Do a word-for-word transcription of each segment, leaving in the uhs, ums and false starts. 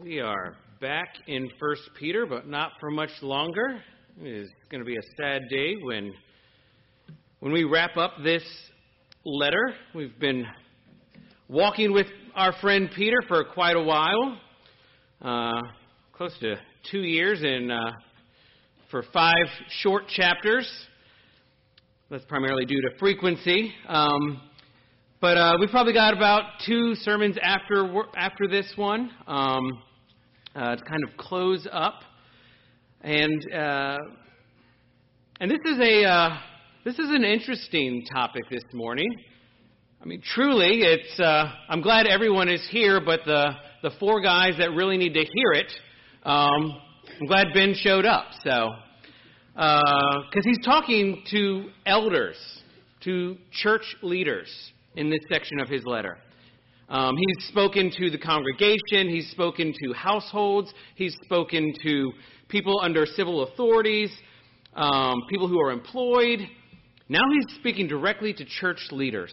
We are back in First Peter, but not for much longer. It is going to be a sad day when, when we wrap up this letter. We've been walking with our friend Peter for quite a while, uh, close to two years, and uh, for five short chapters. That's primarily due to frequency. Um, but uh, we've probably got about two sermons after after this one um, uh, to kind of close up. And uh, and this is a uh, this is an interesting topic this morning. I mean, truly, it's. Uh, I'm glad everyone is here, but the the four guys that really need to hear it, um, I'm glad Ben showed up. So. Because uh, he's talking to elders, to church leaders in this section of his letter. Um, he's spoken to the congregation, he's spoken to households, he's spoken to people under civil authorities, um, people who are employed. Now he's speaking directly to church leaders.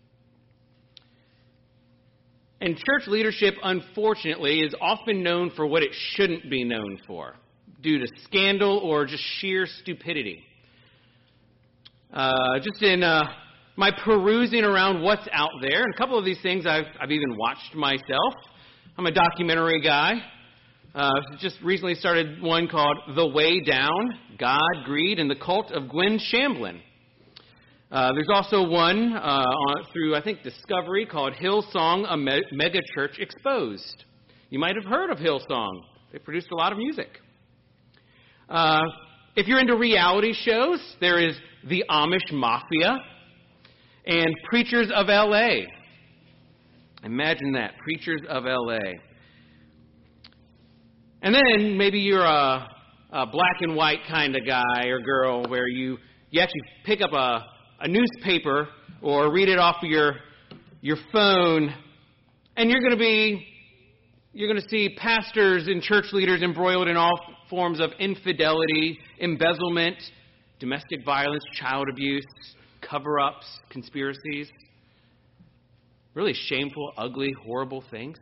And church leadership, unfortunately, is often known for what it shouldn't be known for, due to scandal or just sheer stupidity. Uh, just in uh, my perusing around what's out there, and a couple of these things I've, I've even watched myself. I'm a documentary guy. Uh, just recently started one called The Way Down, God, Greed, and the Cult of Gwen Shamblin. Uh, there's also one uh, on, through, I think, Discovery called Hillsong, a Me- Mega Church Exposed. You might have heard of Hillsong. They produced a lot of music. Uh, if you're into reality shows, there is The Amish Mafia and Preachers of L A. Imagine that, Preachers of L A. And then maybe you're a, a black and white kind of guy or girl where you, you actually pick up a, a newspaper or read it off of your, your phone, and you're going to be You're going to see pastors and church leaders embroiled in all forms of infidelity, embezzlement, domestic violence, child abuse, cover-ups, conspiracies. Really shameful, ugly, horrible things.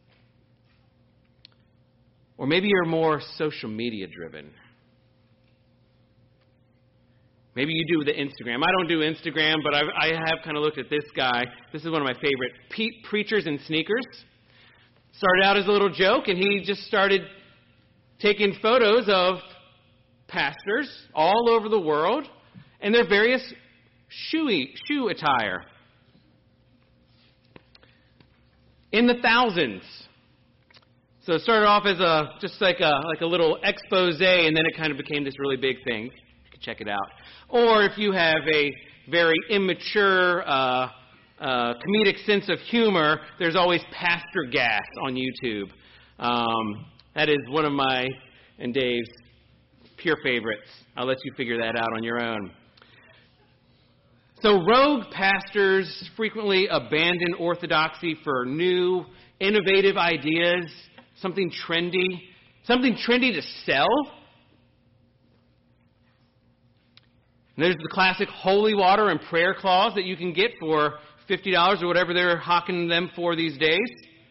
Or maybe you're more social media driven. Maybe you do the Instagram. I don't do Instagram, but I've, I have kind of looked at this guy. This is one of my favorite Pete Preachers in Sneakers. Started out as a little joke, and he just started taking photos of pastors all over the world and their various shoe, shoe attire. In the thousands. So it started off as a just like a like a little expose, and then it kind of became this really big thing. You can check it out. Or if you have a very immature uh Uh, comedic sense of humor, there's always Pastor Gas on YouTube. Um, that is one of my and Dave's pure favorites. I'll let you figure that out on your own. So rogue pastors frequently abandon orthodoxy for new, innovative ideas, something trendy, something trendy to sell. And there's the classic holy water and prayer clause that you can get for fifty dollars or whatever they're hawking them for these days.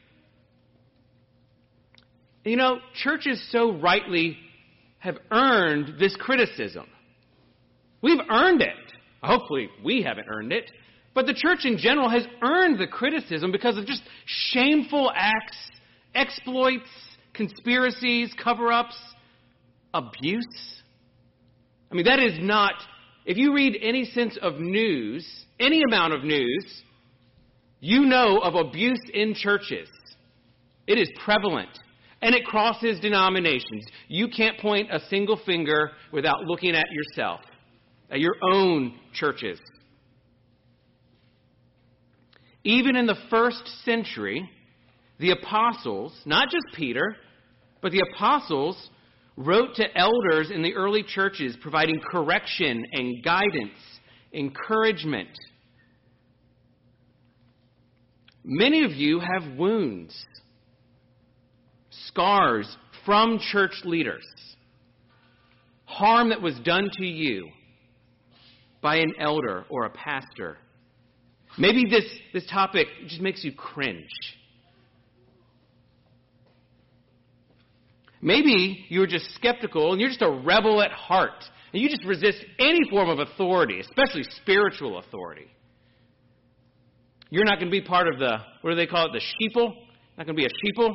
You know, churches so rightly have earned this criticism. We've earned it. Hopefully we haven't earned it. But the church in general has earned the criticism because of just shameful acts, exploits, conspiracies, cover-ups, abuse. I mean, that is not... If you read any sense of news, any amount of news, you know of abuse in churches. It is prevalent, and it crosses denominations. You can't point a single finger without looking at yourself, at your own churches. Even in the first century, the apostles, not just Peter, but the apostles wrote to elders in the early churches, providing correction and guidance, encouragement. Many of you have wounds, scars from church leaders, harm that was done to you by an elder or a pastor. Maybe this, this topic just makes you cringe. Maybe you're just skeptical and you're just a rebel at heart. And you just resist any form of authority, especially spiritual authority. You're not going to be part of the, what do they call it, the sheeple? Not going to be a sheeple?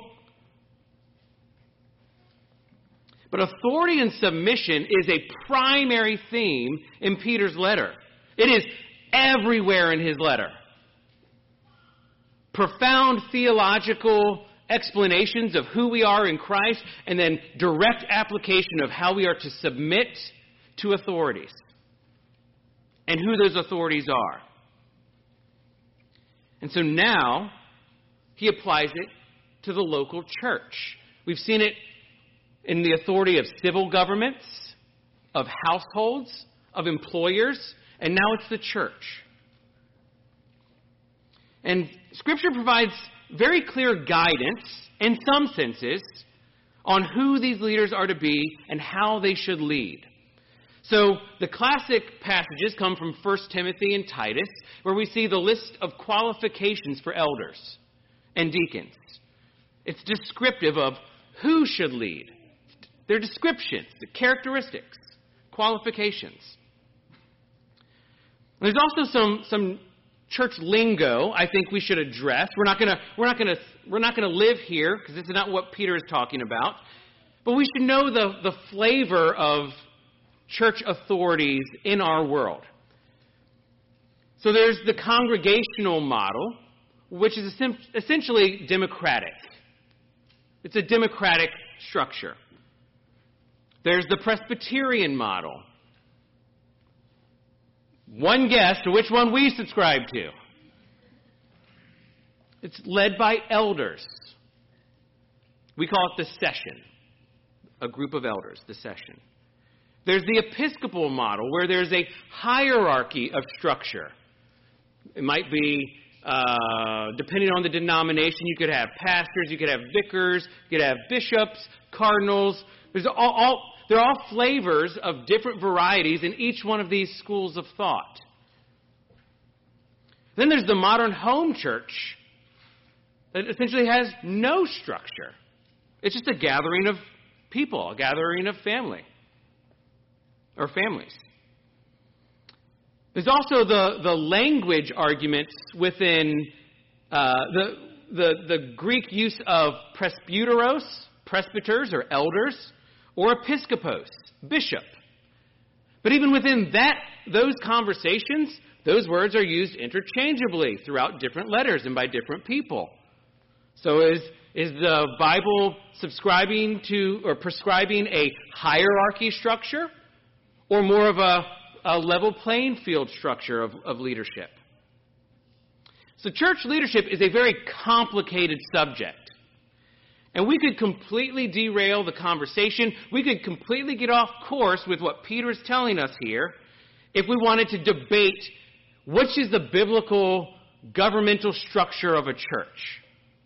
But authority and submission is a primary theme in Peter's letter. It is everywhere in his letter. Profound theological explanations of who we are in Christ, and then direct application of how we are to submit to authorities and who those authorities are. And so now he applies it to the local church. We've seen it in the authority of civil governments, of households, of employers, and now it's the church. And Scripture provides very clear guidance, in some senses, on who these leaders are to be and how they should lead. So the classic passages come from First Timothy and Titus, where we see the list of qualifications for elders and deacons. It's descriptive of who should lead. Their descriptions, the characteristics, qualifications. There's also some some church lingo I think we should address. We're not gonna we're not gonna we're not gonna live here because this is not what Peter is talking about. But we should know the, the flavor of church authorities in our world. So there's the congregational model, which is essentially democratic. It's a democratic structure. There's the Presbyterian model. One guess to which one we subscribe to. It's led by elders. We call it the session. A group of elders, the session. There's the Episcopal model, where there's a hierarchy of structure. It might be, uh, depending on the denomination, you could have pastors, you could have vicars, you could have bishops, cardinals. There's all, all, they're all flavors of different varieties in each one of these schools of thought. Then there's the modern home church that essentially has no structure. It's just a gathering of people, a gathering of family or families. There's also the, the language arguments within uh, the, the, the Greek use of presbyteros, presbyters or elders, or episkopos, bishop. But even within that, those conversations, those words are used interchangeably throughout different letters and by different people. So is, is the Bible subscribing to or prescribing a hierarchy structure or more of a, a level playing field structure of, of leadership? So church leadership is a very complicated subject. And we could completely derail the conversation. We could completely get off course with what Peter is telling us here if we wanted to debate which is the biblical governmental structure of a church.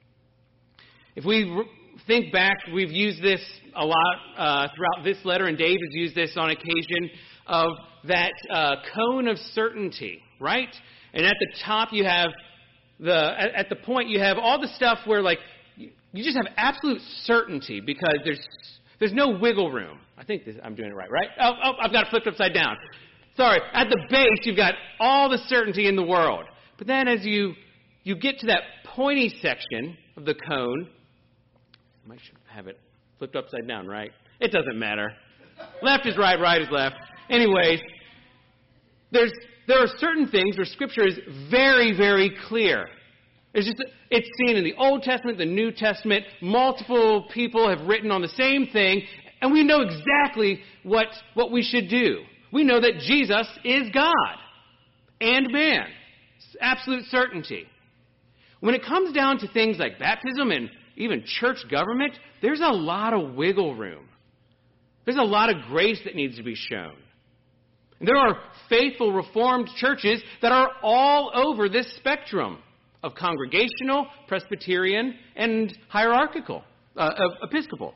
If we think back, we've used this a lot uh, throughout this letter, and Dave has used this on occasion, of that uh, cone of certainty, right? And at the top you have the, at, at the point you have all the stuff where like, you just have absolute certainty because there's there's no wiggle room. I think this, I'm doing it right, right? Oh, oh, I've got it flipped upside down. Sorry. At the base, you've got all the certainty in the world. But then as you, you get to that pointy section of the cone, I might should have it flipped upside down, right? It doesn't matter. Left is right, right is left. Anyways, there's there are certain things where Scripture is very, very clear. It's just it's seen in the Old Testament, the New Testament. Multiple people have written on the same thing, and we know exactly what, what we should do. We know that Jesus is God and man. It's absolute certainty. When it comes down to things like baptism and even church government, there's a lot of wiggle room. There's a lot of grace that needs to be shown. And there are faithful Reformed churches that are all over this spectrum of congregational, Presbyterian, and hierarchical, uh, Episcopal.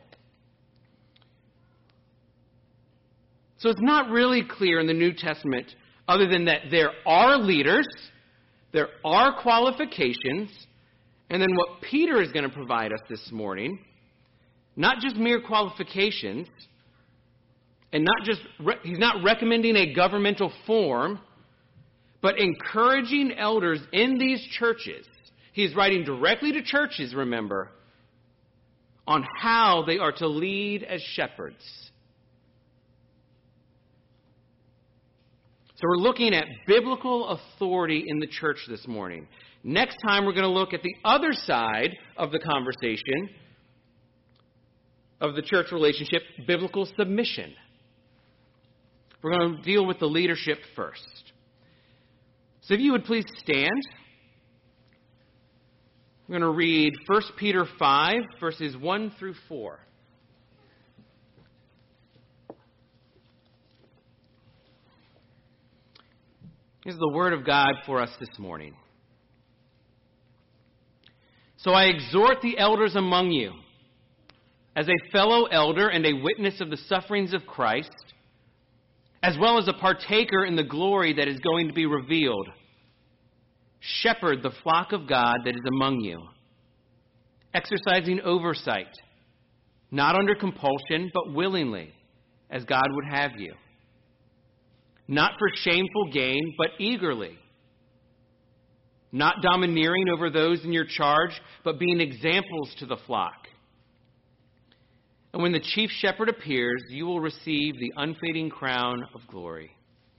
So it's not really clear in the New Testament, other than that there are leaders, there are qualifications, and then what Peter is going to provide us this morning, not just mere qualifications, and not just, re- he's not recommending a governmental form, but encouraging elders in these churches. He's writing directly to churches, remember, on how they are to lead as shepherds. So we're looking at biblical authority in the church this morning. Next time we're going to look at the other side of the conversation of the church relationship, biblical submission. We're going to deal with the leadership first. So if you would please stand. We're going to read First Peter five, verses one through four. Here's the word of God for us this morning. So I exhort the elders among you, as a fellow elder and a witness of the sufferings of Christ, as well as a partaker in the glory that is going to be revealed. Shepherd the flock of God that is among you, exercising oversight, not under compulsion, but willingly, as God would have you. Not for shameful gain, but eagerly. Not domineering over those in your charge, but being examples to the flock. And when the chief shepherd appears, you will receive the unfading crown of glory.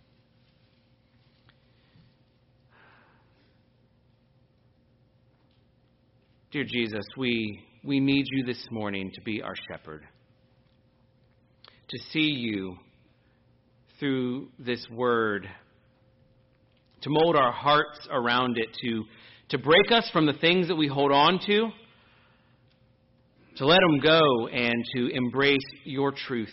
Dear Jesus, we, we need you this morning to be our shepherd. To see you through this word, to mold our hearts around it, to, to break us from the things that we hold on to, to let them go and to embrace your truth.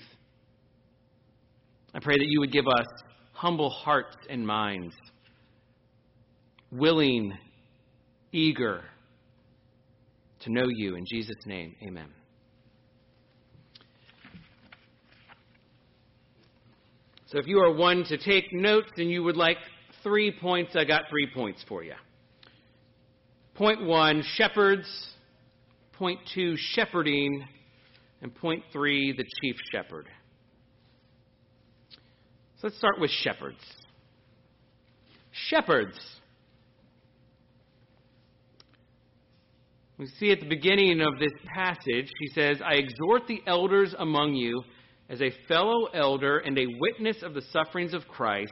I pray that you would give us humble hearts and minds, willing, eager to know you. In Jesus' name, amen. So if you are one to take notes and you would like three points, I got three points for you. Point one, shepherds. Point two, shepherding. And point three, the chief shepherd. So let's start with shepherds. Shepherds. We see at the beginning of this passage, he says, I exhort the elders among you as a fellow elder and a witness of the sufferings of Christ.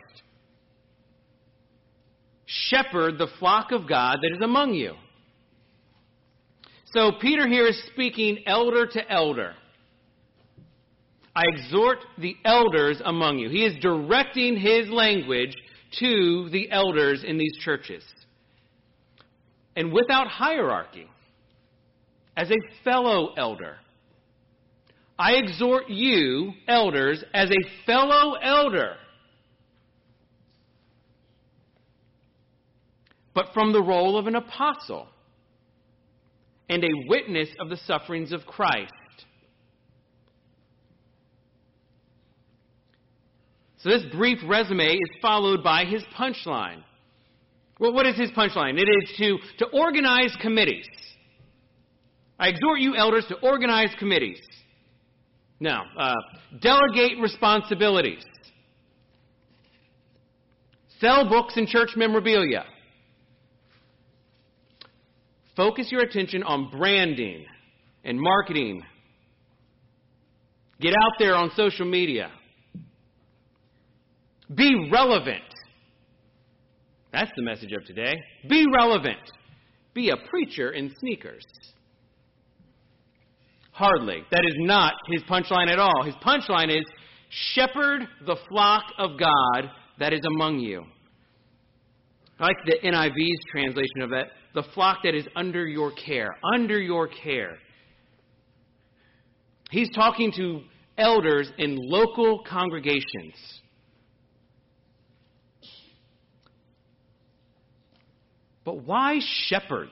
Shepherd the flock of God that is among you. So Peter here is speaking elder to elder. I exhort the elders among you. He is directing his language to the elders in these churches. And without hierarchy, as a fellow elder. I exhort you, elders, as a fellow elder, but from the role of an apostle and a witness of the sufferings of Christ. So this brief resume is followed by his punchline. Well, what is his punchline? It is to, to organize committees. I exhort you, elders, to organize committees. Now, uh, delegate responsibilities. Sell books and church memorabilia. Focus your attention on branding and marketing. Get out there on social media. Be relevant. That's the message of today. Be relevant. Be a preacher in sneakers. Hardly. That is not his punchline at all. His punchline is, shepherd the flock of God that is among you. I like the N I V's translation of that. The flock that is under your care. Under your care. He's talking to elders in local congregations. But why shepherds?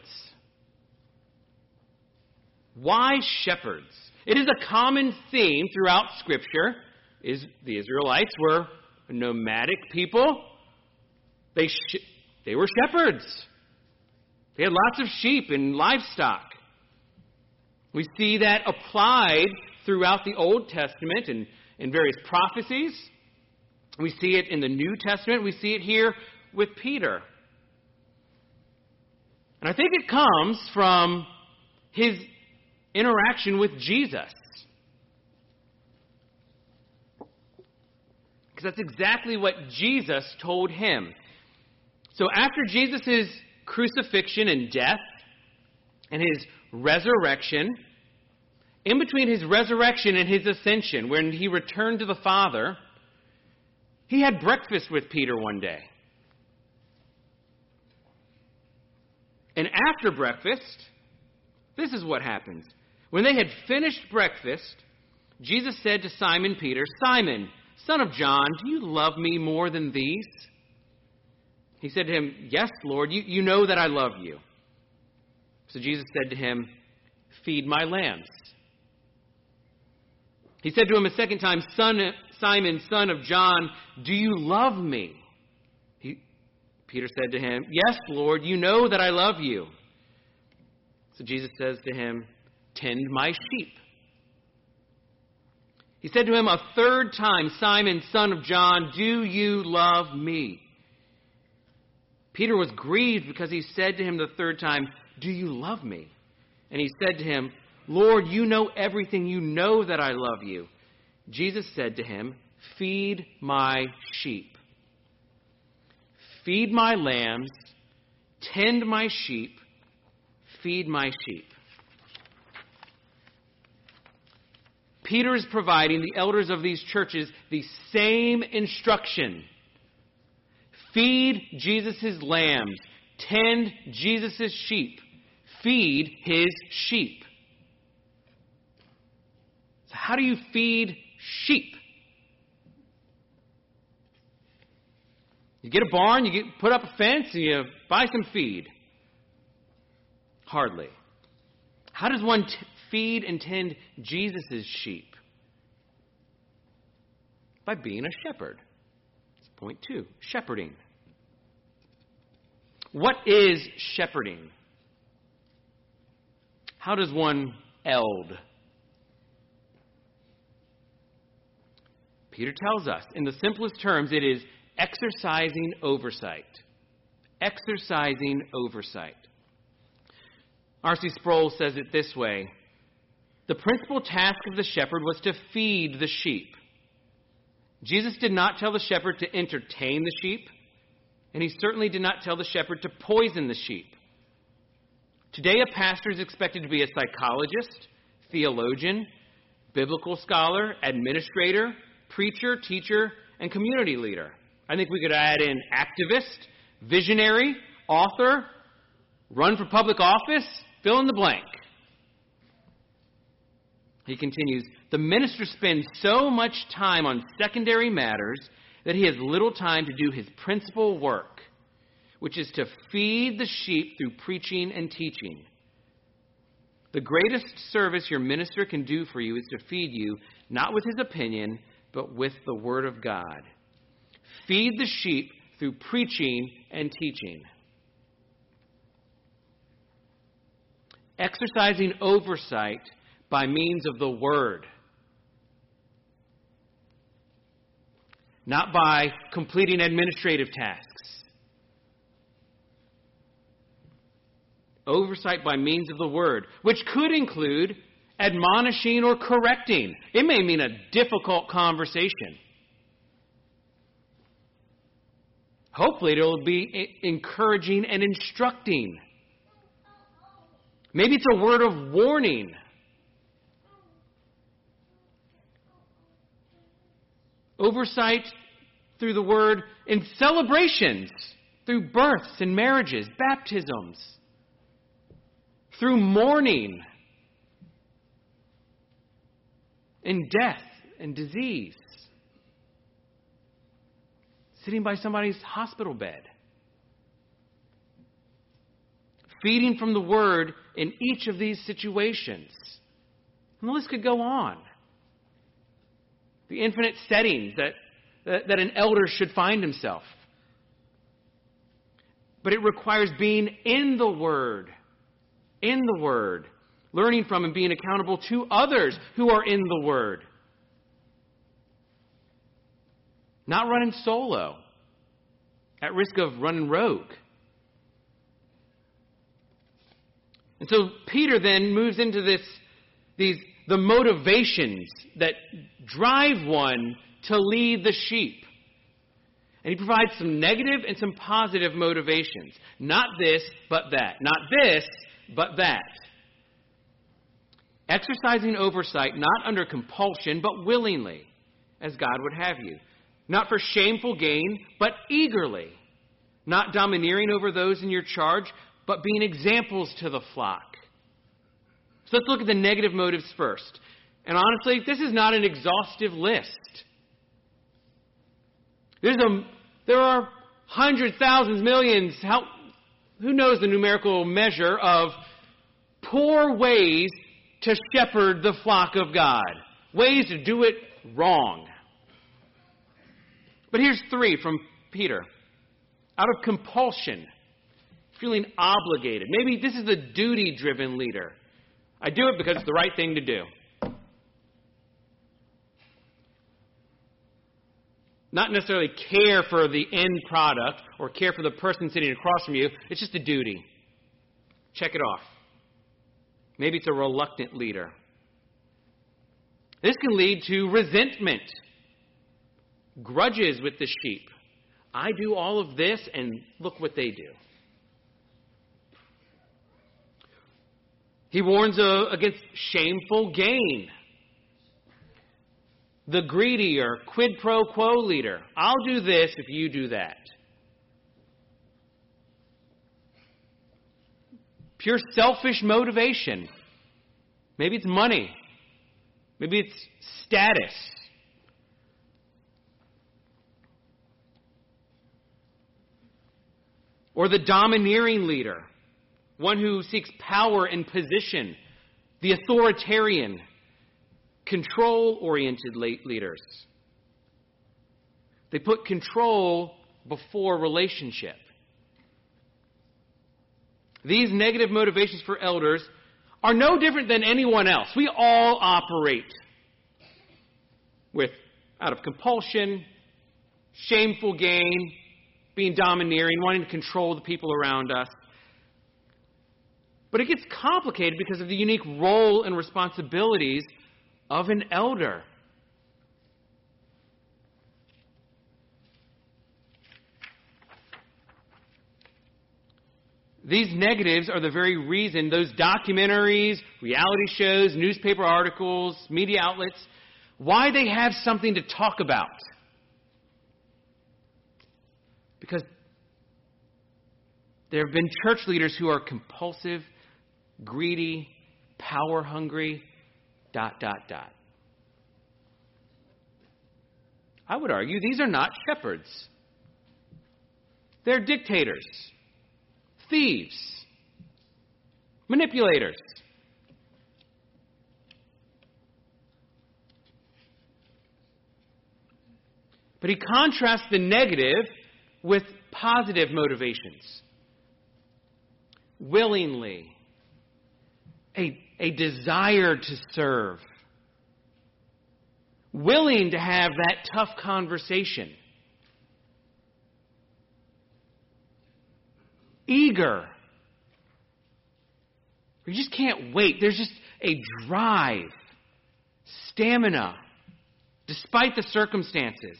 Why shepherds? It is a common theme throughout Scripture. Is the Israelites were a nomadic people. They sh- they were shepherds. They had lots of sheep and livestock. We see that applied throughout the Old Testament and in various prophecies. We see it in the New Testament. We see it here with Peter. And I think it comes from his interaction with Jesus. Because that's exactly what Jesus told him. So after Jesus' crucifixion and death and his resurrection, in between his resurrection and his ascension, when he returned to the Father, he had breakfast with Peter one day. And after breakfast, this is what happens. When they had finished breakfast, Jesus said to Simon Peter, "Simon, son of John, do you love me more than these?" He said to him, "Yes, Lord, you, you know that I love you." So Jesus said to him, "Feed my lambs." He said to him a second time, "Son, Simon, son of John, do you love me?" He, Peter said to him, "Yes, Lord, you know that I love you." So Jesus says to him, "Tend my sheep." He said to him a third time, "Simon, son of John, do you love me?" Peter was grieved because he said to him the third time, "Do you love me?" And he said to him, "Lord, you know everything. You know that I love you." Jesus said to him, "Feed my sheep. Feed my lambs. Tend my sheep. Feed my sheep." Peter is providing the elders of these churches the same instruction. Feed Jesus' lambs. Tend Jesus' sheep. Feed his sheep. So how do you feed sheep? You get a barn, you get, put up a fence, and you buy some feed. Hardly. How does one t- feed and tend Jesus' sheep? By being a shepherd. That's point two. Shepherding. What is shepherding? How does one eld? Peter tells us, in the simplest terms, it is exercising oversight. Exercising oversight. R C Sproul says it this way: the principal task of the shepherd was to feed the sheep. Jesus did not tell the shepherd to entertain the sheep, and he certainly did not tell the shepherd to poison the sheep. Today, a pastor is expected to be a psychologist, theologian, biblical scholar, administrator, preacher, teacher, and community leader. I think we could add in activist, visionary, author, run for public office, fill in the blank. He continues, the minister spends so much time on secondary matters that he has little time to do his principal work, which is to feed the sheep through preaching and teaching. The greatest service your minister can do for you is to feed you, not with his opinion, but with the Word of God. Feed the sheep through preaching and teaching. Exercising oversight by means of the Word. Not by completing administrative tasks. Oversight by means of the Word, which could include admonishing or correcting. It may mean a difficult conversation. Hopefully it will be encouraging and instructing. Maybe it's a word of warning. Oversight through the Word in celebrations, through births and marriages, baptisms, through mourning, in death and disease, sitting by somebody's hospital bed, feeding from the Word in each of these situations. And the list could go on. The infinite settings that, that, that an elder should find himself. But it requires being in the Word, in the Word, learning from and being accountable to others who are in the Word. Not running solo, at risk of running rogue. And so Peter then moves into this, these the motivations that drive one to lead the sheep. And he provides some negative and some positive motivations. Not this, but that. Not this, but that. Exercising oversight not under compulsion, but willingly, as God would have you. Not for shameful gain, but eagerly. Not domineering over those in your charge, but being examples to the flock. So let's look at the negative motives first. And honestly, this is not an exhaustive list. There's a, there are hundreds, thousands, millions, how, who knows the numerical measure of poor ways to shepherd the flock of God. Ways to do it wrong. But here's three from Peter. Out of compulsion, feeling obligated. Maybe this is the duty-driven leader. I do it because it's the right thing to do. Not necessarily care for the end product or care for the person sitting across from you. It's just a duty. Check it off. Maybe it's a reluctant leader. This can lead to resentment, grudges with the sheep. I do all of this and look what they do. He warns uh, against shameful gain. The greedy or quid pro quo leader. I'll do this if you do that. Pure selfish motivation. Maybe it's money. Maybe it's status. Or the domineering leader. One who seeks power and position. The authoritarian, control-oriented leaders. They put control before relationship. These negative motivations for elders are no different than anyone else. We all operate with out of compulsion, shameful gain, being domineering, wanting to control the people around us. But it gets complicated because of the unique role and responsibilities of an elder. These negatives are the very reason those documentaries, reality shows, newspaper articles, media outlets, why they have something to talk about. Because there have been church leaders who are compulsive, greedy, power-hungry, dot, dot, dot. I would argue these are not shepherds. They're dictators, thieves, manipulators. But he contrasts the negative with positive motivations. Willingly. A, a desire to serve. Willing to have that tough conversation. Eager. You just can't wait. There's just a drive, stamina, despite the circumstances.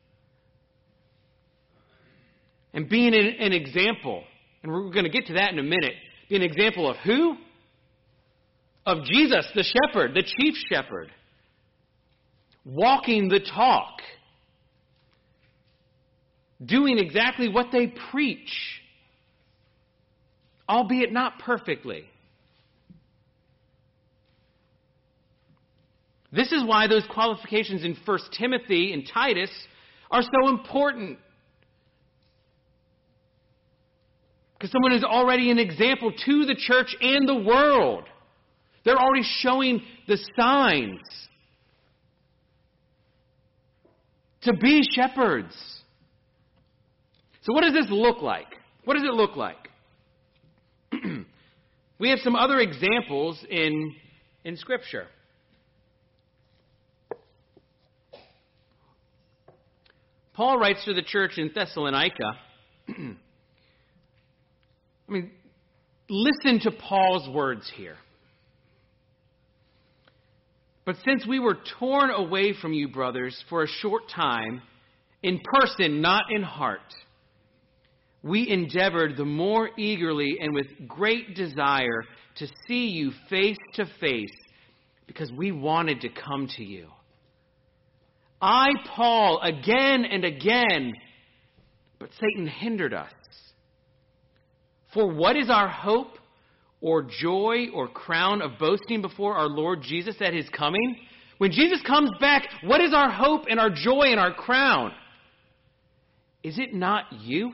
And being an, an example, and we're going to get to that in a minute, be an example of who? Of Jesus, the shepherd, the chief shepherd. Walking the talk. Doing exactly what they preach. Albeit not perfectly. This is why those qualifications in First Timothy and Titus are so important. Because someone is already an example to the church and the world. They're already showing the signs to be shepherds. So what does this look like? What does it look like? We have some other examples in, in Scripture. Paul writes to the church in Thessalonica. I mean, listen to Paul's words here. But since we were torn away from you, brothers, for a short time, in person, not in heart, we endeavored the more eagerly and with great desire to see you face to face, because we wanted to come to you. I, Paul, again and again, but Satan hindered us. For what is our hope or joy or crown of boasting before our Lord Jesus at his coming? When Jesus comes back, what is our hope and our joy and our crown? Is it not you?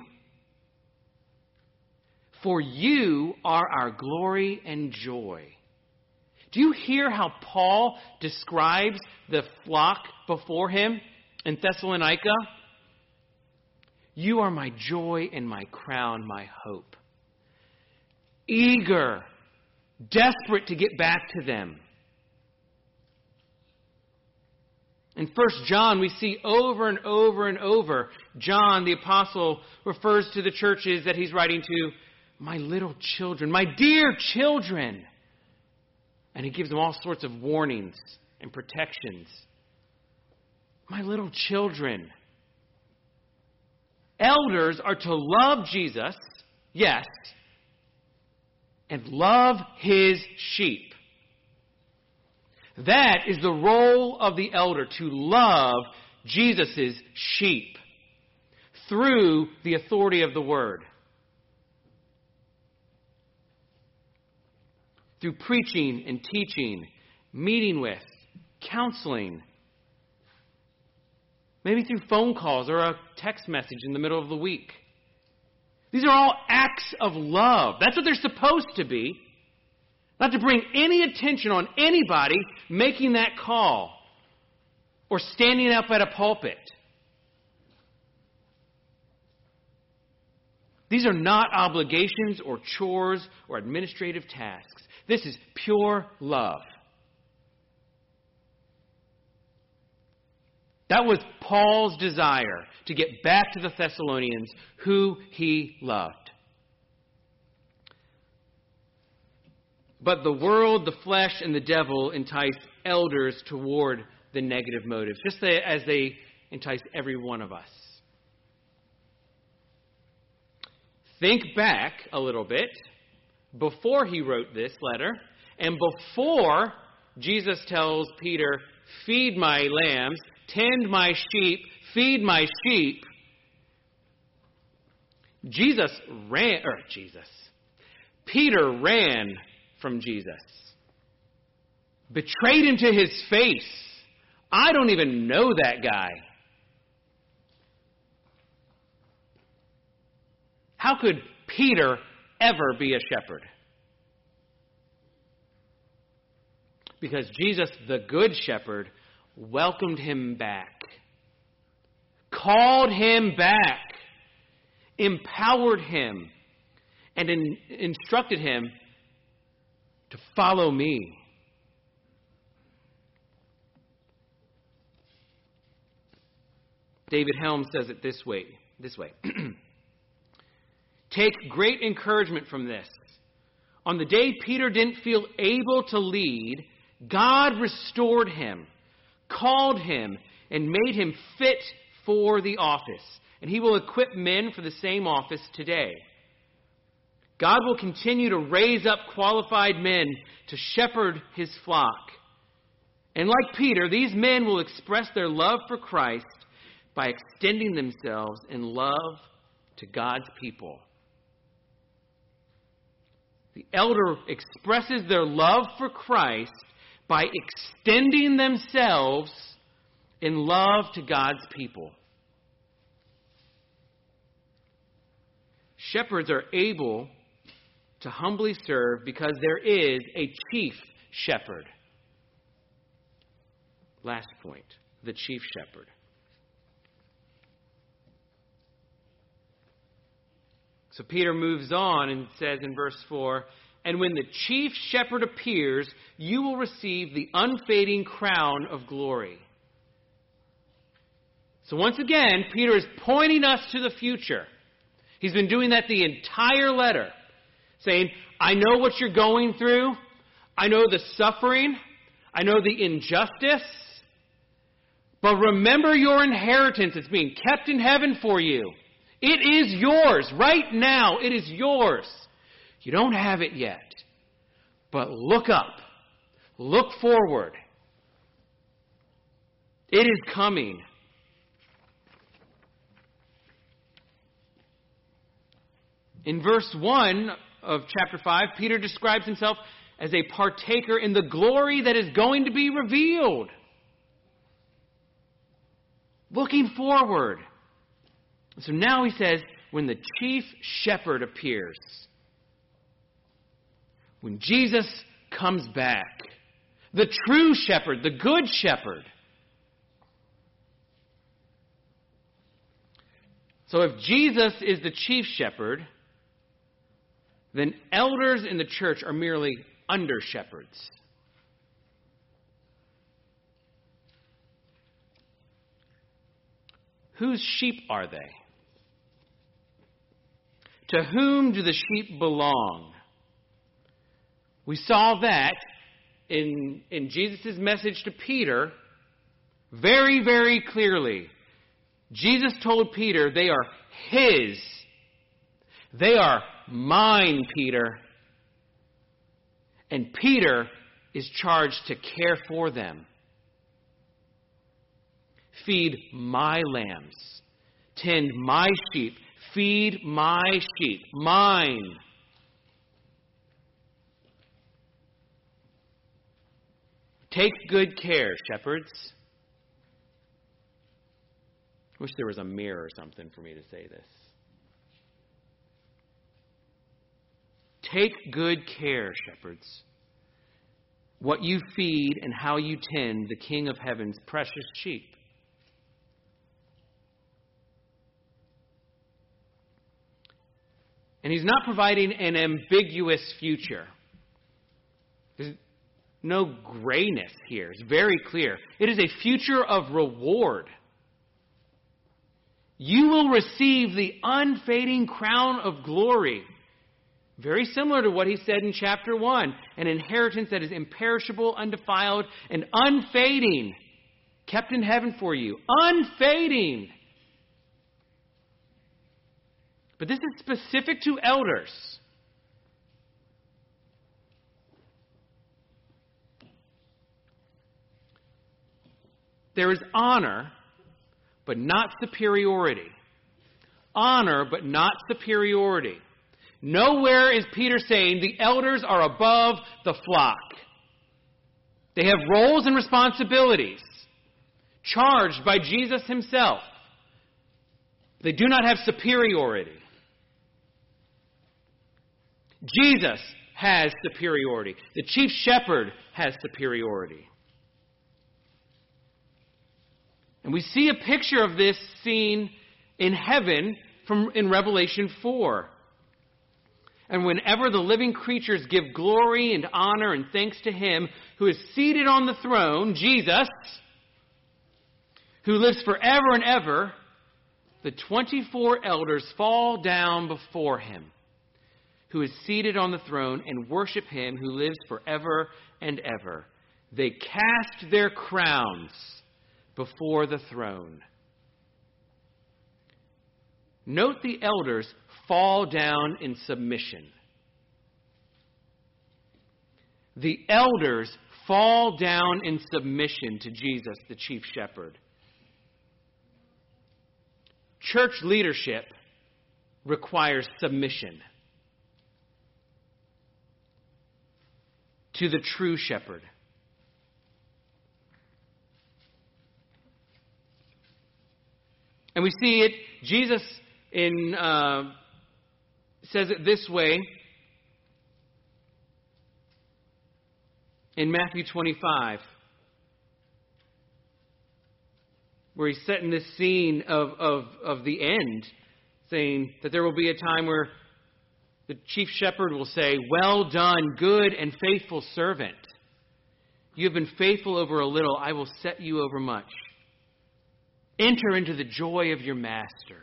For you are our glory and joy. Do you hear how Paul describes the flock before him in Thessalonica? You are my joy and my crown, my hope. Eager, desperate to get back to them. In First John, we see over and over and over, John, the apostle, refers to the churches that he's writing to, my little children, my dear children. And he gives them all sorts of warnings and protections. My little children. Elders are to love Jesus, yes, and love his sheep. That is the role of the elder, to love Jesus' sheep through the authority of the word. Through preaching and teaching, meeting with, counseling. Maybe through phone calls or a text message in the middle of the week. These are all acts of love. That's what they're supposed to be. Not to bring any attention on anybody making that call or standing up at a pulpit. These are not obligations or chores or administrative tasks. This is pure love. That was Paul's desire, to get back to the Thessalonians who he loved. But the world, the flesh, and the devil entice elders toward the negative motives, just as they entice every one of us. Think back a little bit before he wrote this letter, and before Jesus tells Peter, feed my lambs, tend my sheep, feed my sheep. Jesus ran, or Jesus, Peter ran from Jesus. Betrayed him to his face. I don't even know that guy. How could Peter ever be a shepherd? Because Jesus, the good shepherd, welcomed him back, called him back, empowered him, and in, instructed him to follow me. David Helm says it this way, this way. Take great encouragement from this. On the day Peter didn't feel able to lead, God restored him, called him, and made him fit for the office. And he will equip men for the same office today. God will continue to raise up qualified men to shepherd his flock. And like Peter, these men will express their love for Christ by extending themselves in love to God's people. The elder expresses their love for Christ by extending themselves in love to God's people. Shepherds are able to humbly serve because there is a chief shepherd. Last point, the chief shepherd. So Peter moves on and says in verse four, "And when the chief shepherd appears, you will receive the unfading crown of glory." So once again, Peter is pointing us to the future. He's been doing that the entire letter, saying, I know what you're going through. I know the suffering. I know the injustice. But remember your inheritance. It's being kept in heaven for you. It is yours. Right now, it is yours. You don't have it yet. But look up. Look forward. It is coming. In verse one of chapter five, Peter describes himself as a partaker in the glory that is going to be revealed. Looking forward. So now he says, when the chief shepherd appears, when Jesus comes back, the true shepherd, the good shepherd. So if Jesus is the chief shepherd, then elders in the church are merely under shepherds. Whose sheep are they? To whom do the sheep belong? We saw that in, in Jesus' message to Peter very, very clearly. Jesus told Peter, they are his. They are mine, Peter. And Peter is charged to care for them. Feed my lambs. Tend my sheep. Feed my sheep. Mine. Take good care, shepherds. Wish there was a mirror or something for me to say this. Take good care, shepherds, what you feed and how you tend the King of Heaven's precious sheep. And he's not providing an ambiguous future. There's no grayness here. It's very clear. It is a future of reward. You will receive the unfading crown of glory. Very similar to what he said in chapter one. An inheritance that is imperishable, undefiled, and unfading. Kept in heaven for you. Unfading. But this is specific to elders. There is honor, but not superiority. Honor, but not superiority. Nowhere is Peter saying the elders are above the flock. They have roles and responsibilities charged by Jesus himself. They do not have superiority. Jesus has superiority. The chief shepherd has superiority. And we see a picture of this scene in heaven from in Revelation four. And whenever the living creatures give glory and honor and thanks to him who is seated on the throne, Jesus, who lives forever and ever, the twenty-four elders fall down before him, who is seated on the throne, and worship him who lives forever and ever. They cast their crowns before the throne. Note the elders fall down in submission. The elders fall down in submission to Jesus, the chief shepherd. Church leadership requires submission to the true shepherd. And we see it, Jesus in uh, says it this way in Matthew twenty-five, where he's setting this scene of, of, of the end, saying that there will be a time where the chief shepherd will say, "Well done, good and faithful servant. You have been faithful over a little. I will set you over much. Enter into the joy of your master."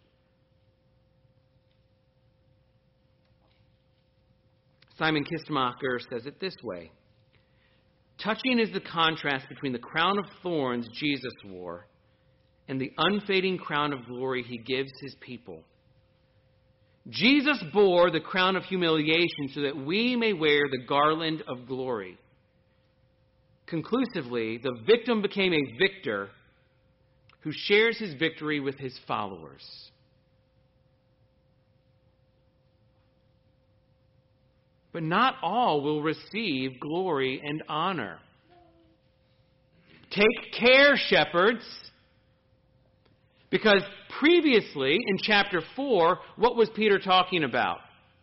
Simon Kistemacher says it this way: touching is the contrast between the crown of thorns Jesus wore and the unfading crown of glory he gives his people. Jesus bore the crown of humiliation so that we may wear the garland of glory. Conclusively, the victim became a victor who shares his victory with his followers. But not all will receive glory and honor. Take care, shepherds, because previously in chapter four, what was Peter talking about?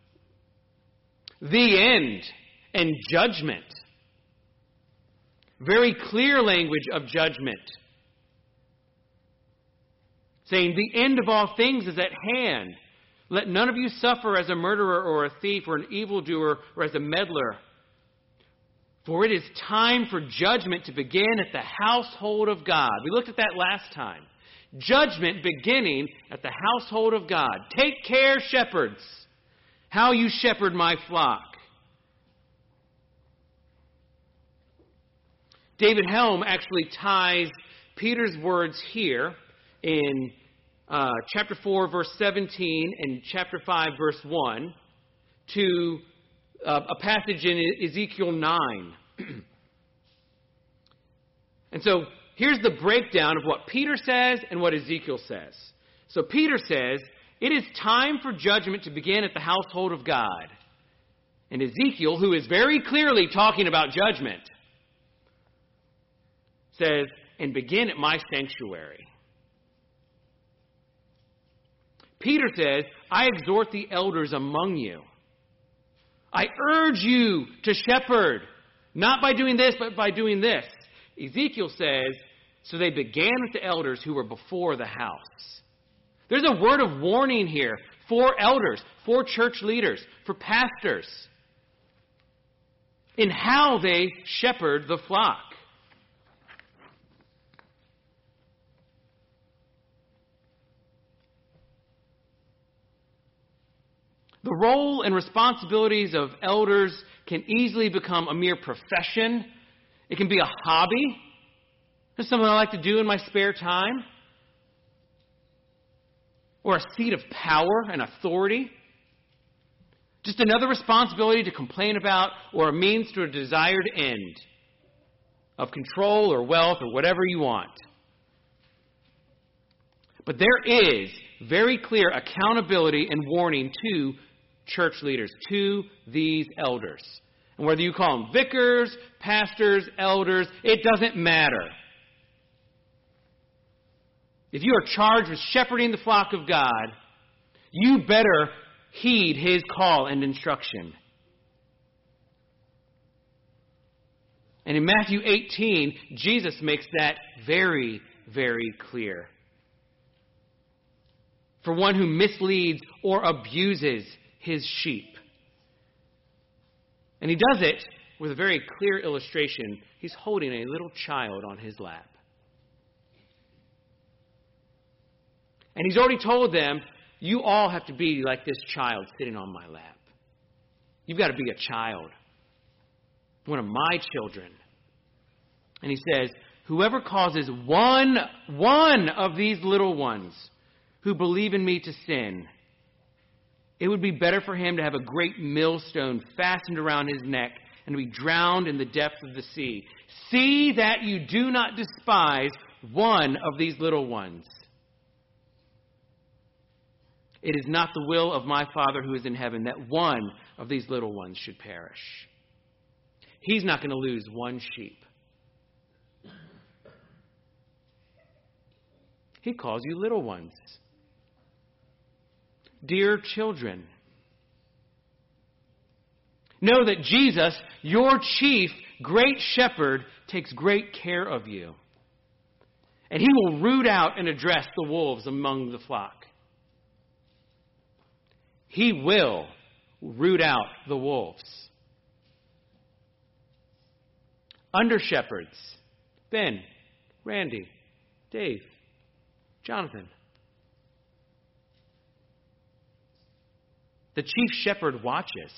The end and judgment. Very clear language of judgment. Saying the end of all things is at hand. Let none of you suffer as a murderer or a thief or an evildoer or as a meddler. For it is time for judgment to begin at the household of God. We looked at that last time. Judgment beginning at the household of God. Take care, shepherds, how you shepherd my flock. David Helm actually ties Peter's words here in uh, chapter four, verse seventeen, and chapter five, verse one, to uh, a passage in Ezekiel nine. And so here's the breakdown of what Peter says and what Ezekiel says. So Peter says, it is time for judgment to begin at the household of God. And Ezekiel, who is very clearly talking about judgment, says, and begin at my sanctuary. Peter says, I exhort the elders among you. I urge you to shepherd, not by doing this, but by doing this. Ezekiel says, so they began with the elders who were before the house. There's a word of warning here for elders, for church leaders, for pastors, in how they shepherd the flock. The role and responsibilities of elders can easily become a mere profession. It can be a hobby. Just something I like to do in my spare time. Or a seat of power and authority. Just another responsibility to complain about, or a means to a desired end of control or wealth or whatever you want. But there is very clear accountability and warning to church leaders, to these elders. And whether you call them vicars, pastors, elders, it doesn't matter. If you are charged with shepherding the flock of God, you better heed his call and instruction. And in Matthew eighteen, Jesus makes that very, very clear. For one who misleads or abuses his sheep. And he does it with a very clear illustration. He's holding a little child on his lap. And he's already told them, you all have to be like this child sitting on my lap. You've got to be a child. One of my children. And he says, whoever causes one, one of these little ones who believe in me to sin, it would be better for him to have a great millstone fastened around his neck and to be drowned in the depths of the sea. See that you do not despise one of these little ones. It is not the will of my Father who is in heaven that one of these little ones should perish. He's not going to lose one sheep. He calls you little ones. Dear children, know that Jesus, your chief great shepherd, takes great care of you. And he will root out and address the wolves among the flock. He will root out the wolves. Under shepherds, Ben, Randy, Dave, Jonathan. The chief shepherd watches.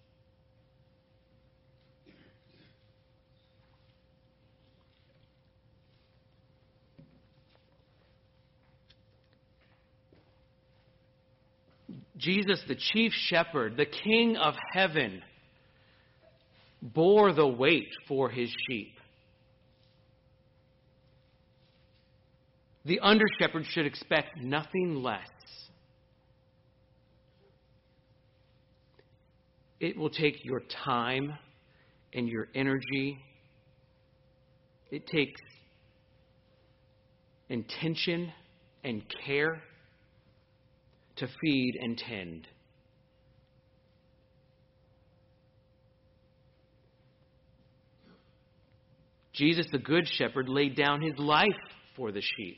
Jesus, the chief shepherd, the King of heaven, bore the weight for his sheep. The under-shepherd should expect nothing less. It will take your time and your energy. It takes intention and care to feed and tend. Jesus, the Good Shepherd, laid down his life for the sheep.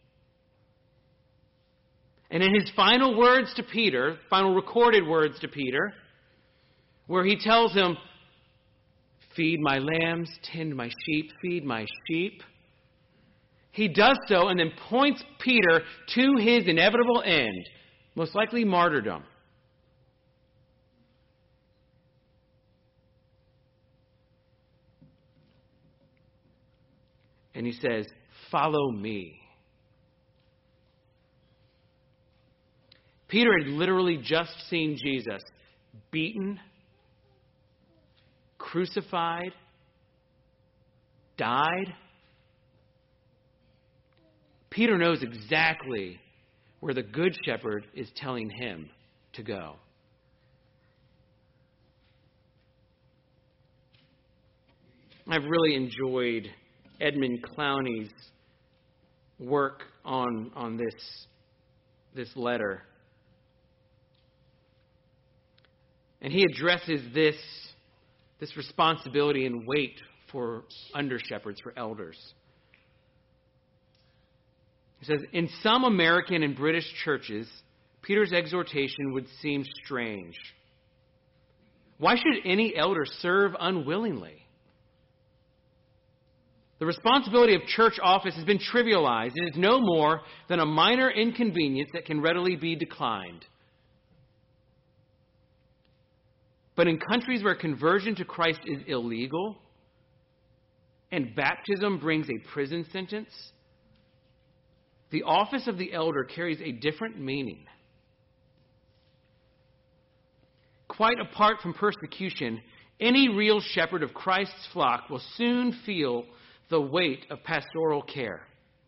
And in his final words to Peter, final recorded words to Peter, where he tells him, feed my lambs, tend my sheep, feed my sheep, he does so and then points Peter to his inevitable end, most likely martyrdom. And he says, follow me. Peter had literally just seen Jesus beaten, crucified, died. Peter knows exactly where the Good Shepherd is telling him to go. I've really enjoyed Edmund Clowney's work on, on this, this letter. And he addresses this, this responsibility and weight for under-shepherds, for elders. He says, in some American and British churches, Peter's exhortation would seem strange. Why should any elder serve unwillingly? The responsibility of church office has been trivialized and is no more than a minor inconvenience that can readily be declined. But in countries where conversion to Christ is illegal and baptism brings a prison sentence, the office of the elder carries a different meaning. Quite apart from persecution, any real shepherd of Christ's flock will soon feel the weight of pastoral care.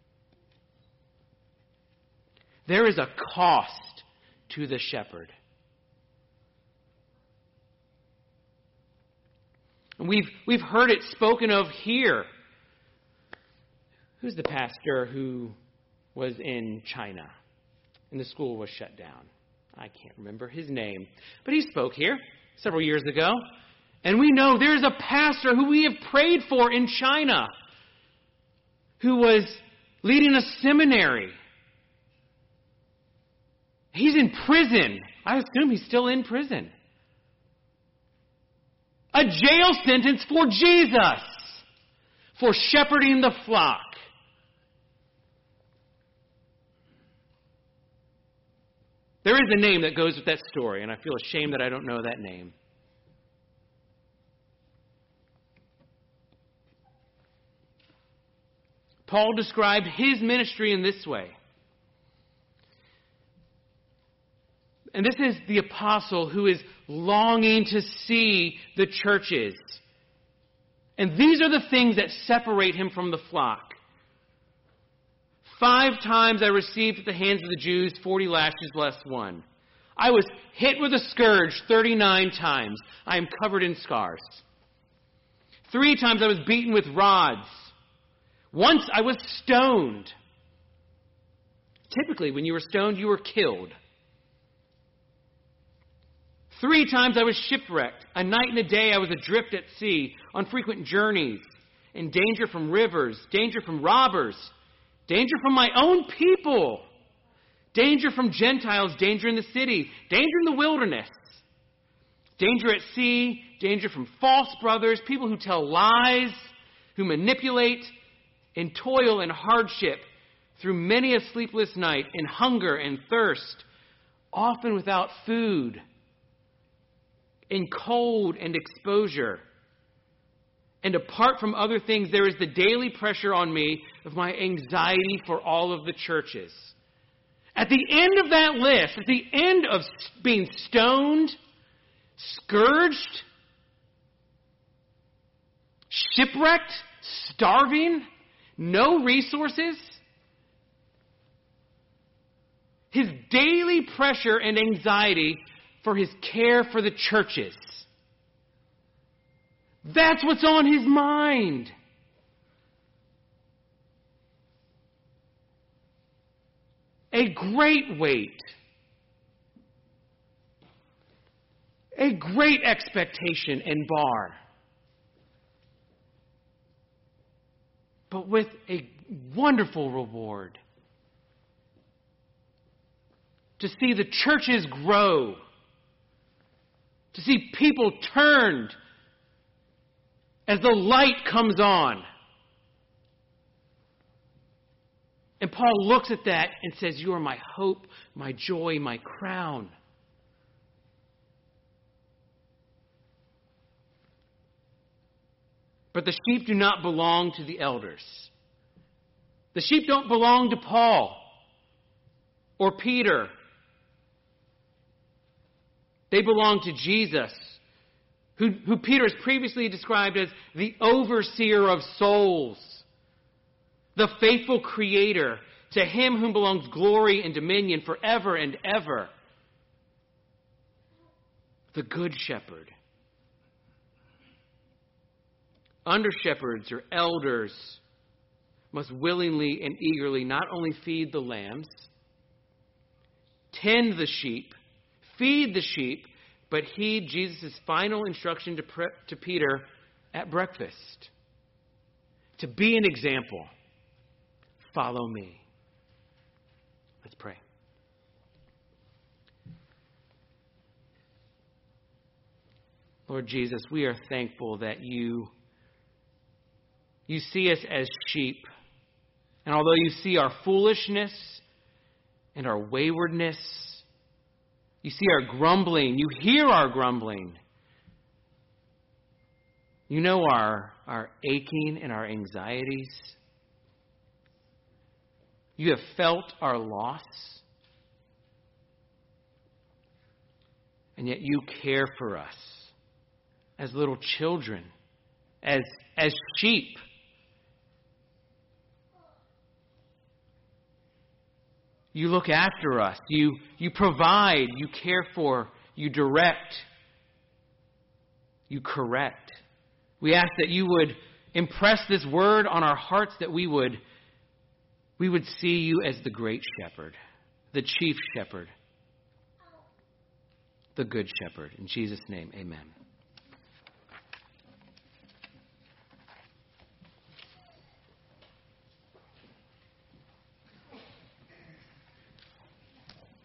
There is a cost to the shepherd. And we've, we've heard it spoken of here. Who's the pastor who was in China and the school was shut down? I can't remember his name. But he spoke here several years ago. And we know there's a pastor who we have prayed for in China who was leading a seminary. He's in prison. I assume he's still in prison. A jail sentence for Jesus, for shepherding the flock. There is a name that goes with that story, and I feel ashamed that I don't know that name. Paul described his ministry in this way. And this is the apostle who is longing to see the churches. And these are the things that separate him from the flock. Five times I received at the hands of the Jews forty lashes less one. I was hit with a scourge thirty-nine times. I am covered in scars. Three times I was beaten with rods. Once I was stoned. Typically, when you were stoned, you were killed. Three times I was shipwrecked. A night and a day I was adrift at sea, on frequent journeys, in danger from rivers, danger from robbers, danger from my own people, danger from Gentiles, danger in the city, danger in the wilderness, Danger at sea, danger from false brothers, people who tell lies, who manipulate, in toil and hardship, through many a sleepless night, in hunger and thirst, often without food, in cold and exposure. And apart from other things, there is the daily pressure on me of my anxiety for all of the churches. At the end of that list, at the end of being stoned, scourged, shipwrecked, starving, no resources, his daily pressure and anxiety for his care for the churches. That's what's on his mind. A great weight. A great expectation and bar. But with a wonderful reward. To see the churches grow. To see people turned as the light comes on. And Paul looks at that and says, "You are my hope, my joy, my crown." But the sheep do not belong to the elders. The sheep don't belong to Paul or Peter. They belong to Jesus, who, who Peter has previously described as the overseer of souls, the faithful creator, to him whom belongs glory and dominion forever and ever. The good shepherd. Under-shepherds or elders must willingly and eagerly not only feed the lambs, tend the sheep, feed the sheep, but heed Jesus' final instruction to, pre- to Peter at breakfast. To be an example. Follow me. Let's pray. Lord Jesus, we are thankful that you, you see us as sheep. And although you see our foolishness and our waywardness, you see our grumbling, you hear our grumbling. You know our, our aching and our anxieties. You have felt our loss. And yet you care for us as little children, as, as sheep. You look after us. You, you provide. You care for. You direct. You correct. We ask that you would impress this word on our hearts, that we would, we would see you as the great shepherd, the chief shepherd, the good shepherd. In Jesus' name, amen.